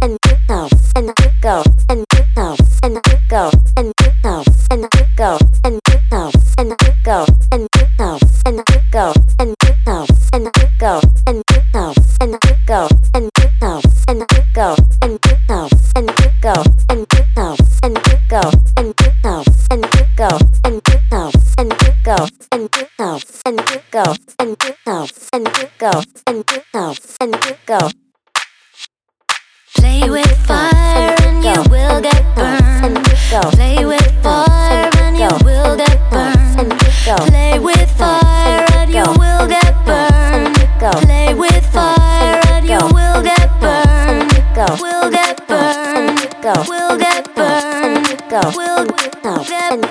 Play with fire and you will get burned. Play with fire and you will get burned. Play with fire and you will get burned. Play with fire and you will get burned. Will get burned. Will get burned. Will get burned.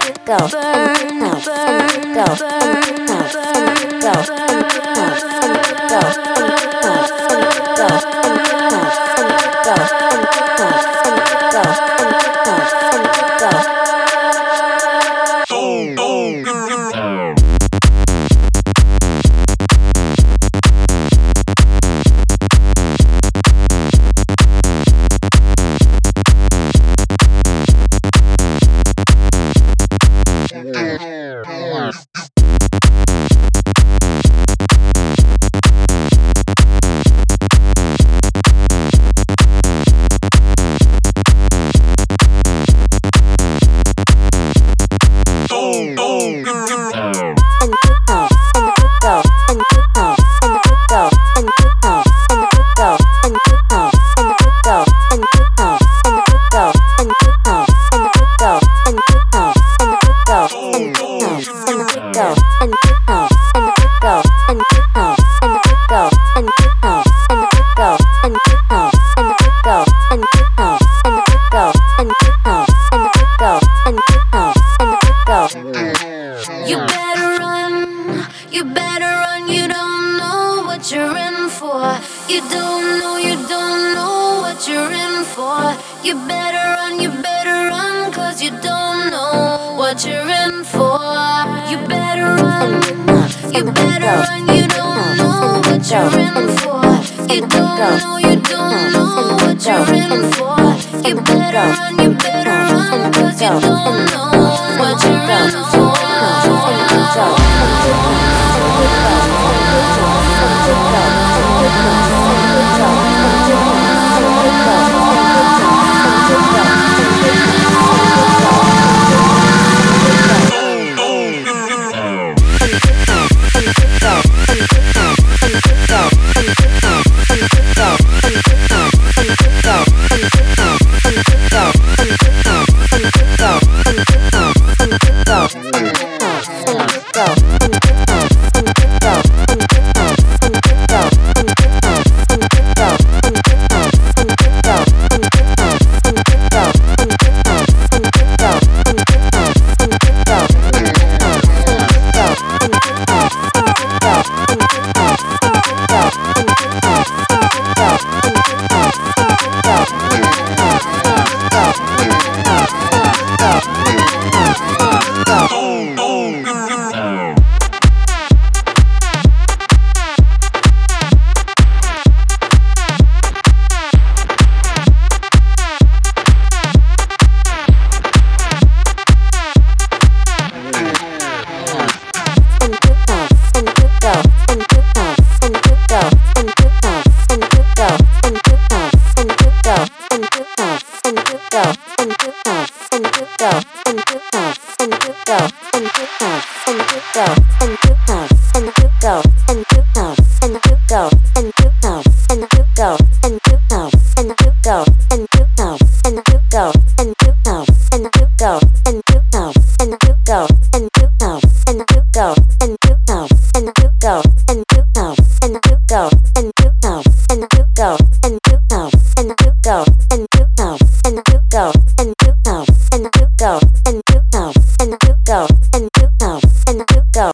You better run, you better run, you don't know what you're in for. You don't know what you're in for. You better run, cause you don't know what you're in for. You better run, you don't know what you're in for. You don't know what you're in for. You better run, cause you don't know what you're in for.